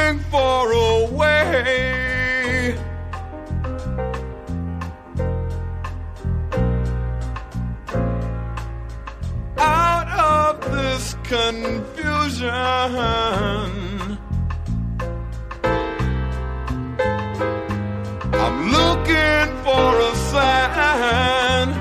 looking for a way out of this confusion. I'm looking for a sign.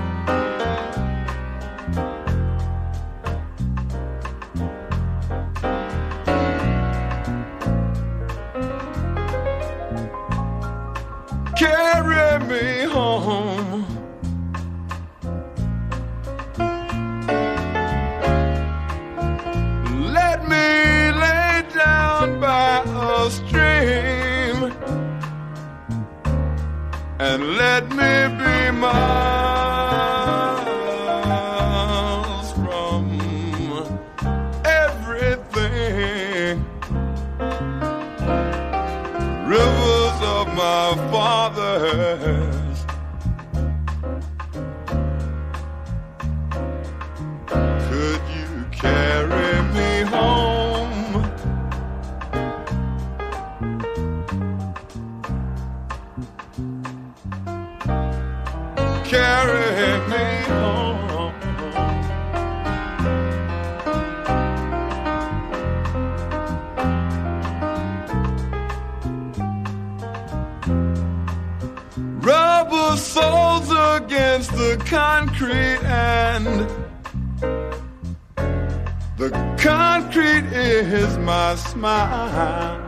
Carry me home. Let me lay down by a stream and let me be miles from everything. Rivers of my fathers, could you carry me home? Carry me home. Rubber soles against the concrete, and the concrete is my smile.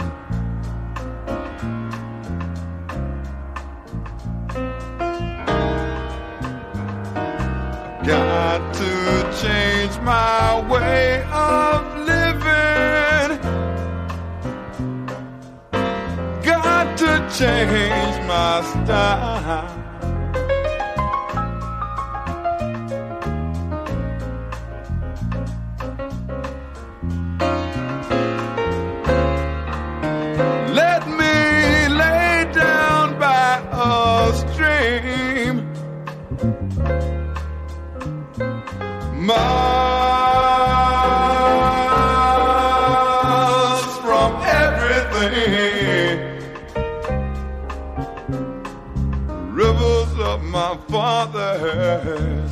Got to change my way of living. Got to change my style. Let me lay down by a stream, miles from everything. Rivers of my fathers,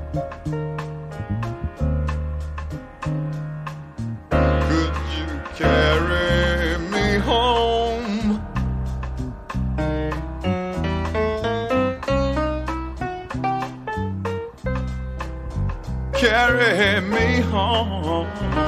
could you carry me home? Carry me home.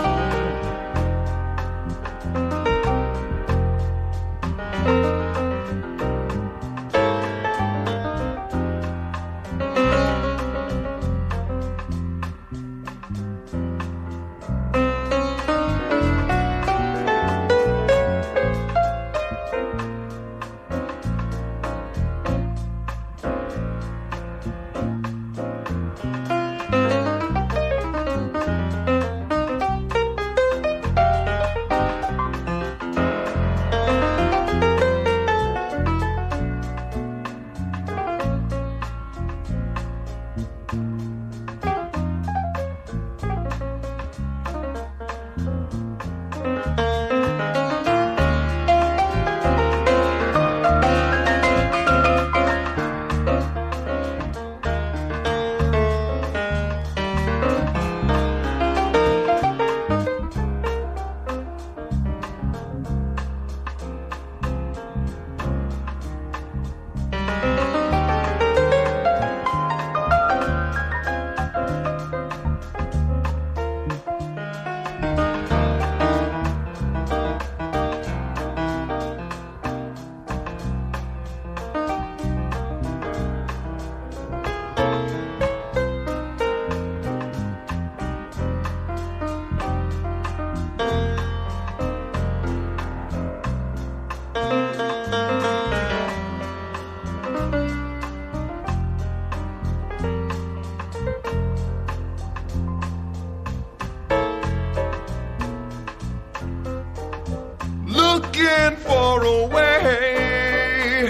Looking for a way,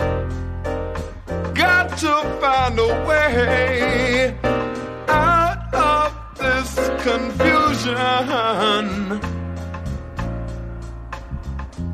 got to find a way out of this confusion.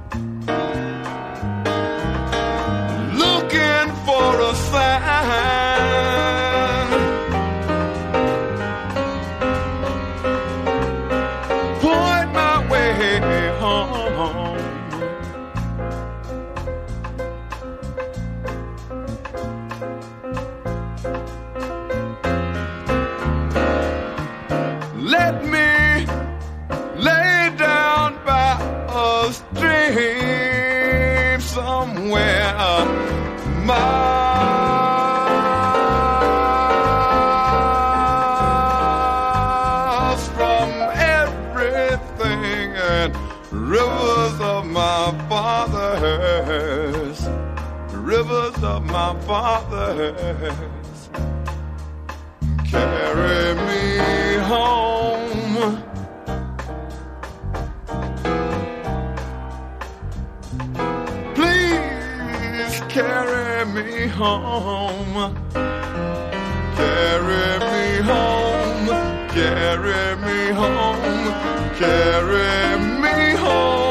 let me lay down by a stream somewhere miles from everything, and rivers of my fathers, rivers of my fathers, carry me home. Please carry me home. Carry me home. Carry me home. Carry me home.